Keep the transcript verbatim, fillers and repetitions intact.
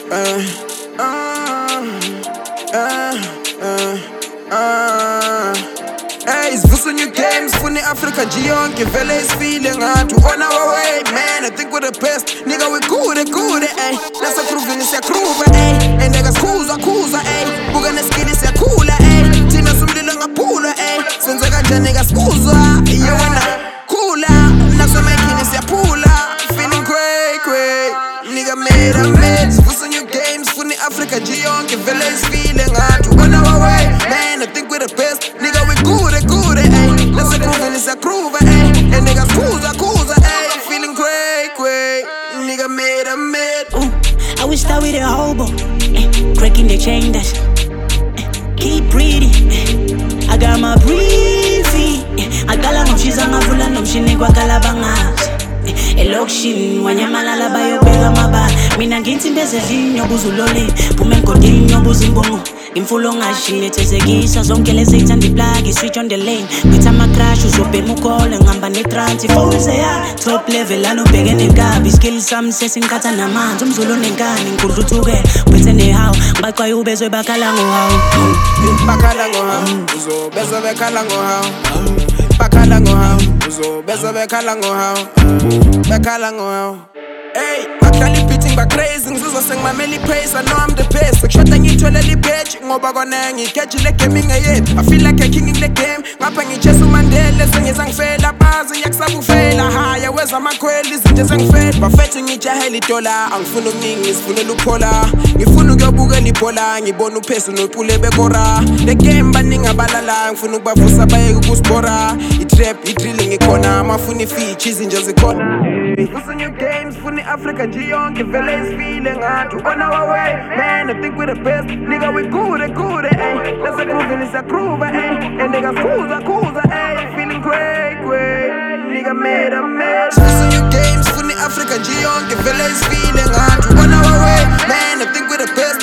uh, uh, uh, uh, uh. Hey, sivusa new games, funi Africa Gionke, vele is feeling hard to on our way, man. I think we're the best, nigga, we good, good, eh. Let's a groove in this a groove, eh. And niggas kuza, kuza, eh. Buga na skid is a cooler, eh. Tina sumdila nga pula, eh. Senza ganja niggas kuza, yo wanna cooler. Nasa making is a pula, feeling great, great. Nigga made a mess, sivusa new games, funi Africa Gionke, vele is feeling hard to on our way, man. I think we're the best, nigga, we good, good, eh. Let's a groove and it's a groove, eh. And niggas kuza, kuza, eh. Feeling great, great. Nigga made a mess. Ooh, I wish that we the hobo, eh. Cracking the chain dash, eh. Keep breathing, eh. I got my breezy, eh. I got la nomshiza ngavula nomshini kwa kalabangazi. Elokshini wanyamalala bayobeka maba mina ngithi mbezedlini yobuzulole phume engodini yobuzimbongo imfulo ngashine thezekisa zonke lezi ithanda iplug switch on the lane with ama crash uzobhema ukole ngihamba netrance phone seya top level anobheke nenkabi skills sami sesingikhatha namanzi umzulu nenkani ngikudla uthuke bethe nehawu baqwaye ubezwe bakhala ngohawu bakhala ngohawu uzobezwe bekhala ngohawu bakhala ngohawu uzobezwe bekhala ngohawu bekhala ngohawu. Hey, bakhala beating ba crazy ngizizwa sengimameli pace. I know I'm the best. Sekushota ngiyithwele lipage ngoba kona ngikejile gaming yethu. I feel like a king in the game. Ngapha ngichesa uMandela sengiza ngifela bazi yakusaba ufela haya weza amakhweli izinto zengifela bafethu ngijahela idola angifuni ukuningi ngizifunela ukuphola ngifuna ukuyobukela ibhola ngibona uphesi nopule bekora le game baningi abalala ngifuna ukubavusa bayeke ukusibora itrap idrilling ikhona amafuni feature izinto zikhona sivusa new games funi Africa Gionke vele is feeling hard to on our way, man. I think we're the best, nigga, we good, good, eh. Let's a groove and it's a groove, eh. And niggas kuza, kuza, eh. Feeling great, great. Nigga made a mess. Sivusa new games funi Africa Gionke vele is feeling hard to on our way, man. I think we're the best.